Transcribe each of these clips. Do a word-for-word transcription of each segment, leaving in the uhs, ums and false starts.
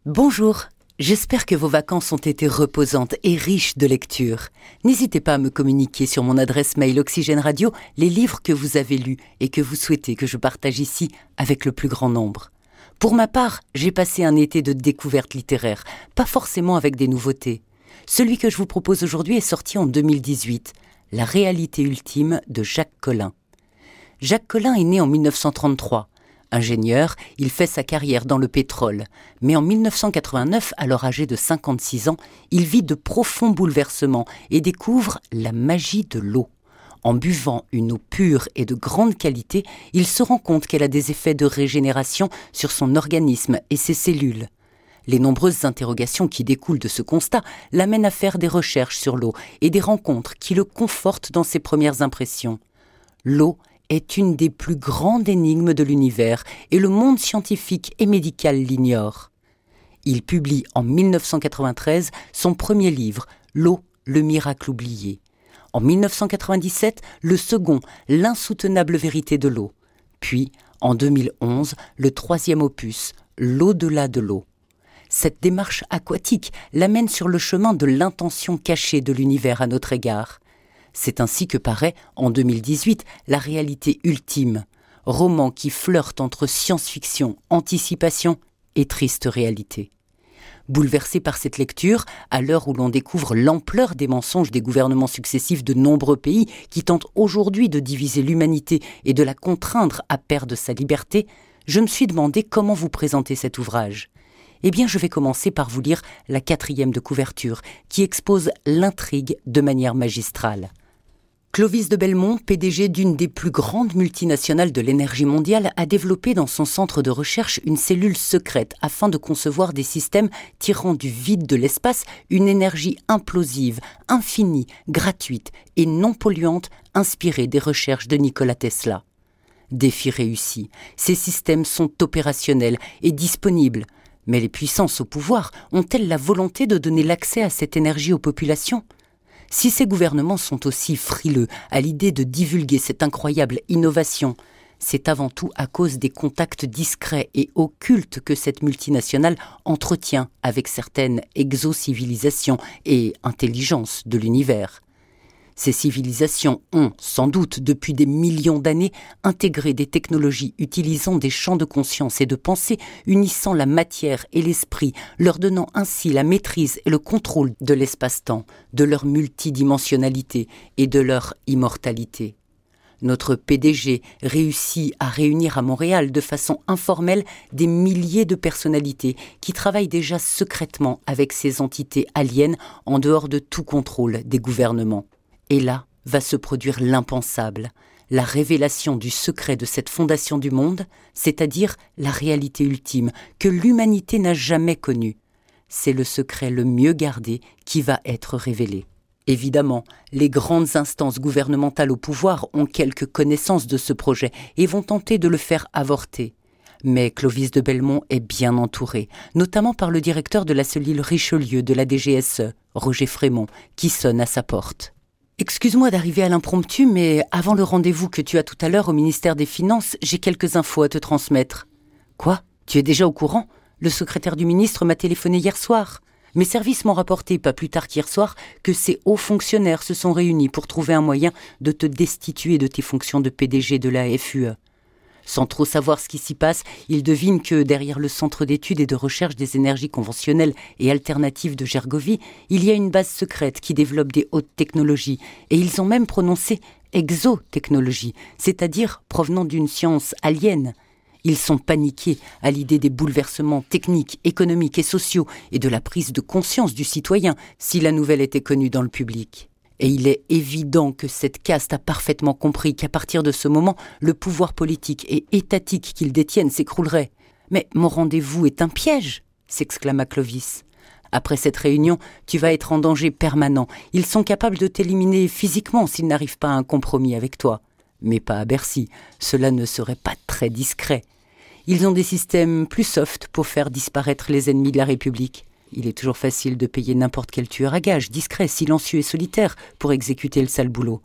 Bonjour, j'espère que vos vacances ont été reposantes et riches de lecture. N'hésitez pas à me communiquer sur mon adresse mail Oxygène Radio les livres que vous avez lus et que vous souhaitez que je partage ici avec le plus grand nombre. Pour ma part, j'ai passé un été de découverte littéraire, pas forcément avec des nouveautés. Celui que je vous propose aujourd'hui est sorti en deux mille dix-huit, La réalité ultime de Jacques Collin. Jacques Collin est né en mille neuf cent trente-trois. Ingénieur, il fait sa carrière dans le pétrole. Mais en mille neuf cent quatre-vingt-neuf, alors âgé de cinquante-six ans, il vit de profonds bouleversements et découvre la magie de l'eau. En buvant une eau pure et de grande qualité, il se rend compte qu'elle a des effets de régénération sur son organisme et ses cellules. Les nombreuses interrogations qui découlent de ce constat l'amènent à faire des recherches sur l'eau et des rencontres qui le confortent dans ses premières impressions. L'eau est une des plus grandes énigmes de l'univers et le monde scientifique et médical l'ignore. Il publie en mille neuf cent quatre-vingt-treize son premier livre, L'eau, le miracle oublié. En mille neuf cent quatre-vingt-dix-sept, le second, L'insoutenable vérité de l'eau. Puis, en deux mille onze, le troisième opus, L'au-delà de l'eau. Cette démarche aquatique l'amène sur le chemin de l'intention cachée de l'univers à notre égard. C'est ainsi que paraît, en deux mille dix-huit, La réalité ultime, roman qui flirte entre science-fiction, anticipation et triste réalité. Bouleversé par cette lecture, à l'heure où l'on découvre l'ampleur des mensonges des gouvernements successifs de nombreux pays qui tentent aujourd'hui de diviser l'humanité et de la contraindre à perdre sa liberté, je me suis demandé comment vous présenter cet ouvrage. Eh bien, je vais commencer par vous lire la quatrième de couverture, qui expose l'intrigue de manière magistrale. Clovis de Belmont, P D G d'une des plus grandes multinationales de l'énergie mondiale, a développé dans son centre de recherche une cellule secrète afin de concevoir des systèmes tirant du vide de l'espace une énergie implosive, infinie, gratuite et non polluante, inspirée des recherches de Nikola Tesla. Défi réussi, ces systèmes sont opérationnels et disponibles. Mais les puissances au pouvoir ont-elles la volonté de donner l'accès à cette énergie aux populations ? Si ces gouvernements sont aussi frileux à l'idée de divulguer cette incroyable innovation, c'est avant tout à cause des contacts discrets et occultes que cette multinationale entretient avec certaines exocivilisations et intelligences de l'univers. Ces civilisations ont, sans doute depuis des millions d'années, intégré des technologies utilisant des champs de conscience et de pensée, unissant la matière et l'esprit, leur donnant ainsi la maîtrise et le contrôle de l'espace-temps, de leur multidimensionnalité et de leur immortalité. Notre P D G réussit à réunir à Montréal de façon informelle des milliers de personnalités qui travaillent déjà secrètement avec ces entités aliens en dehors de tout contrôle des gouvernements. Et là va se produire l'impensable, la révélation du secret de cette fondation du monde, c'est-à-dire la réalité ultime que l'humanité n'a jamais connue. C'est le secret le mieux gardé qui va être révélé. Évidemment, les grandes instances gouvernementales au pouvoir ont quelques connaissances de ce projet et vont tenter de le faire avorter. Mais Clovis de Belmont est bien entouré, notamment par le directeur de la cellule Richelieu de la D G S E, Roger Frémont, qui sonne à sa porte. Excuse-moi d'arriver à l'impromptu, mais avant le rendez-vous que tu as tout à l'heure au ministère des Finances, j'ai quelques infos à te transmettre. Quoi ? Tu es déjà au courant ? Le secrétaire du ministre m'a téléphoné hier soir. Mes services m'ont rapporté, pas plus tard qu'hier soir, que ces hauts fonctionnaires se sont réunis pour trouver un moyen de te destituer de tes fonctions de P D G de la F U E. Sans trop savoir ce qui s'y passe, ils devinent que derrière le Centre d'études et de recherche des énergies conventionnelles et alternatives de Gergovie, il y a une base secrète qui développe des hautes technologies. Et ils ont même prononcé exotechnologie, c'est-à-dire provenant d'une science alien. Ils sont paniqués à l'idée des bouleversements techniques, économiques et sociaux et de la prise de conscience du citoyen si la nouvelle était connue dans le public. Et il est évident que cette caste a parfaitement compris qu'à partir de ce moment, le pouvoir politique et étatique qu'ils détiennent s'écroulerait. « Mais mon rendez-vous est un piège !» s'exclama Clovis. « Après cette réunion, tu vas être en danger permanent. Ils sont capables de t'éliminer physiquement s'ils n'arrivent pas à un compromis avec toi. Mais pas à Bercy, cela ne serait pas très discret. Ils ont des systèmes plus soft pour faire disparaître les ennemis de la République. Il est toujours facile de payer n'importe quel tueur à gages, discret, silencieux et solitaire, pour exécuter le sale boulot.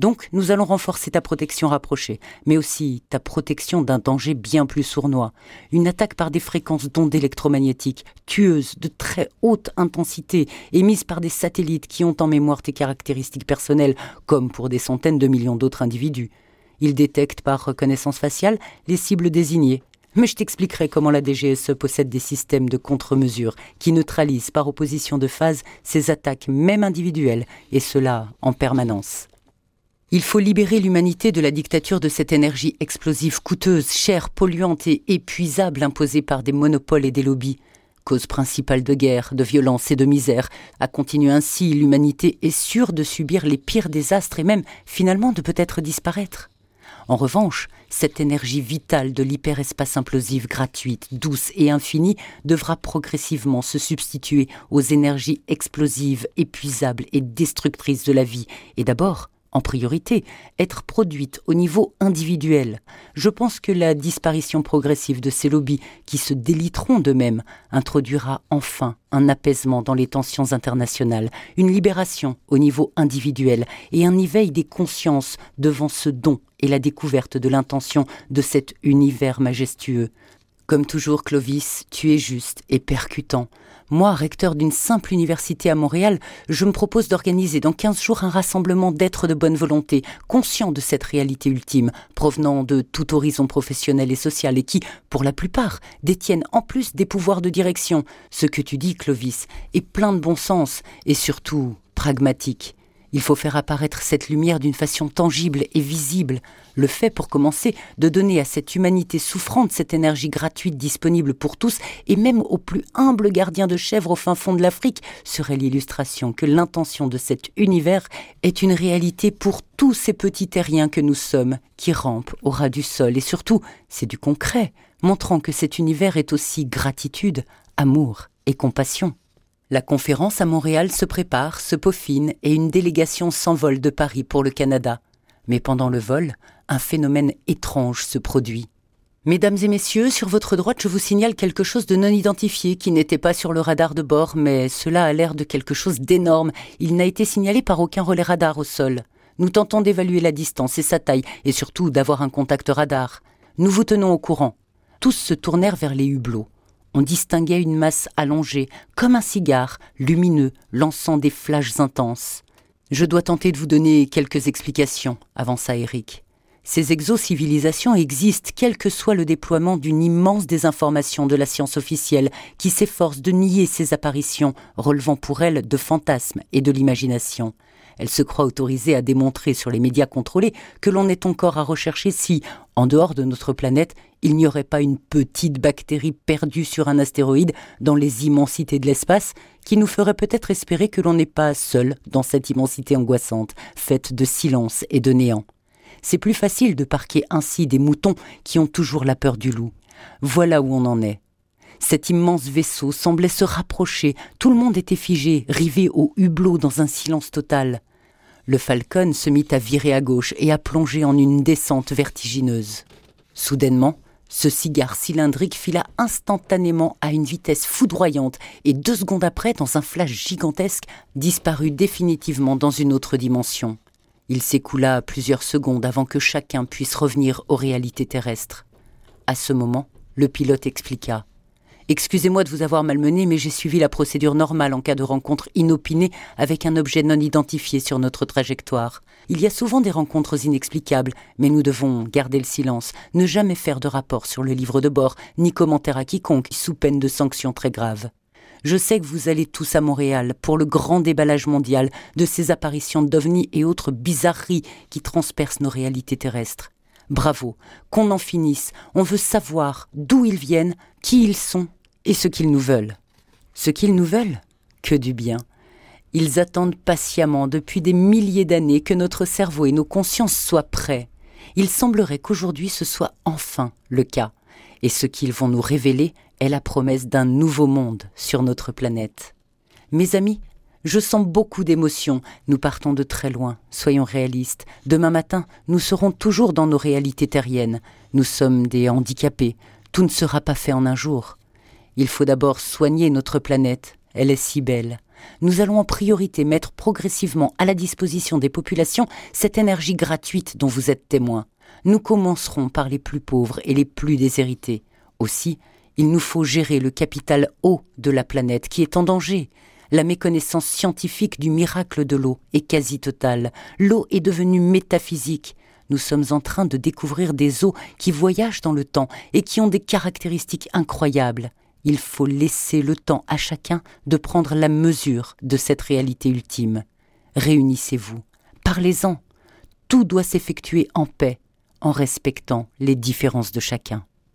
Donc, nous allons renforcer ta protection rapprochée, mais aussi ta protection d'un danger bien plus sournois. Une attaque par des fréquences d'ondes électromagnétiques, tueuses, de très haute intensité, émises par des satellites qui ont en mémoire tes caractéristiques personnelles, comme pour des centaines de millions d'autres individus. Ils détectent par reconnaissance faciale les cibles désignées. Mais je t'expliquerai comment la D G S E possède des systèmes de contre-mesures qui neutralisent par opposition de phase ces attaques même individuelles, et cela en permanence. Il faut libérer l'humanité de la dictature de cette énergie explosive coûteuse, chère, polluante et épuisable imposée par des monopoles et des lobbies. Cause principale de guerre, de violence et de misère. À continuer ainsi, l'humanité est sûre de subir les pires désastres et même, finalement, de peut-être disparaître. En revanche, cette énergie vitale de l'hyperespace implosif gratuite, douce et infinie devra progressivement se substituer aux énergies explosives, épuisables et destructrices de la vie, et d'abord, en priorité, être produite au niveau individuel. Je pense que la disparition progressive de ces lobbies, qui se déliteront d'eux-mêmes, introduira enfin un apaisement dans les tensions internationales, une libération au niveau individuel et un éveil des consciences devant ce don et la découverte de l'intention de cet univers majestueux. Comme toujours, Clovis, tu es juste et percutant. Moi, recteur d'une simple université à Montréal, je me propose d'organiser dans quinze jours un rassemblement d'êtres de bonne volonté, conscients de cette réalité ultime, provenant de tout horizon professionnel et social et qui, pour la plupart, détiennent en plus des pouvoirs de direction. Ce que tu dis, Clovis, est plein de bon sens et surtout pragmatique. Il faut faire apparaître cette lumière d'une façon tangible et visible. Le fait, pour commencer, de donner à cette humanité souffrante cette énergie gratuite disponible pour tous, et même aux plus humbles gardiens de chèvres au fin fond de l'Afrique, serait l'illustration que l'intention de cet univers est une réalité pour tous ces petits terriens que nous sommes, qui rampent au ras du sol. Et surtout, c'est du concret, montrant que cet univers est aussi gratitude, amour et compassion. La conférence à Montréal se prépare, se peaufine et une délégation s'envole de Paris pour le Canada. Mais pendant le vol, un phénomène étrange se produit. Mesdames et messieurs, sur votre droite, je vous signale quelque chose de non identifié qui n'était pas sur le radar de bord, mais cela a l'air de quelque chose d'énorme. Il n'a été signalé par aucun relais radar au sol. Nous tentons d'évaluer la distance et sa taille, et surtout d'avoir un contact radar. Nous vous tenons au courant. Tous se tournèrent vers les hublots. On distinguait une masse allongée, comme un cigare, lumineux, lançant des flashs intenses. Je dois tenter de vous donner quelques explications, avança Eric. Ces exocivilisations existent quel que soit le déploiement d'une immense désinformation de la science officielle qui s'efforce de nier ces apparitions, relevant pour elles de fantasmes et de l'imagination. Elle se croit autorisée à démontrer sur les médias contrôlés que l'on est encore à rechercher si, en dehors de notre planète, il n'y aurait pas une petite bactérie perdue sur un astéroïde dans les immensités de l'espace qui nous ferait peut-être espérer que l'on n'est pas seul dans cette immensité angoissante, faite de silence et de néant. C'est plus facile de parquer ainsi des moutons qui ont toujours la peur du loup. Voilà où on en est. Cet immense vaisseau semblait se rapprocher, tout le monde était figé, rivé au hublot dans un silence total. Le Falcon se mit à virer à gauche et à plonger en une descente vertigineuse. Soudainement, ce cigare cylindrique fila instantanément à une vitesse foudroyante et deux secondes après, dans un flash gigantesque, disparut définitivement dans une autre dimension. Il s'écoula plusieurs secondes avant que chacun puisse revenir aux réalités terrestres. À ce moment, le pilote expliqua. « Excusez-moi de vous avoir malmené, mais j'ai suivi la procédure normale en cas de rencontre inopinée avec un objet non identifié sur notre trajectoire. Il y a souvent des rencontres inexplicables, mais nous devons garder le silence, ne jamais faire de rapport sur le livre de bord, ni commentaire à quiconque, sous peine de sanctions très graves. Je sais que vous allez tous à Montréal pour le grand déballage mondial de ces apparitions d'ovnis et autres bizarreries qui transpercent nos réalités terrestres. Bravo, qu'on en finisse, on veut savoir d'où ils viennent, qui ils sont et ce qu'ils nous veulent. Ce qu'ils nous veulent ? Que du bien. Ils attendent patiemment depuis des milliers d'années que notre cerveau et nos consciences soient prêts. Il semblerait qu'aujourd'hui ce soit enfin le cas. Et ce qu'ils vont nous révéler est la promesse d'un nouveau monde sur notre planète. Mes amis, je sens beaucoup d'émotions. Nous partons de très loin, soyons réalistes. Demain matin, nous serons toujours dans nos réalités terriennes. Nous sommes des handicapés. Tout ne sera pas fait en un jour. Il faut d'abord soigner notre planète. Elle est si belle. Nous allons en priorité mettre progressivement à la disposition des populations cette énergie gratuite dont vous êtes témoins. Nous commencerons par les plus pauvres et les plus déshérités. Aussi, il nous faut gérer le capital eau de la planète qui est en danger. La méconnaissance scientifique du miracle de l'eau est quasi totale. L'eau est devenue métaphysique. Nous sommes en train de découvrir des eaux qui voyagent dans le temps et qui ont des caractéristiques incroyables. Il faut laisser le temps à chacun de prendre la mesure de cette réalité ultime. Réunissez-vous, parlez-en. Tout doit s'effectuer en paix, en respectant les différences de chacun.